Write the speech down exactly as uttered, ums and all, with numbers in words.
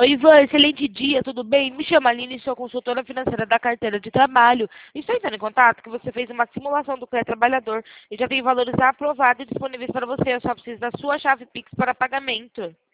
Ivan, excelente dia, tudo bem? Me chamo Aline, sou consultora financeira da carteira de trabalho. Estou entrando em contato que você fez uma simulação do crédito trabalhador e já tem valores aprovados e disponíveis para você. Eu só preciso da sua chave Pix para pagamento.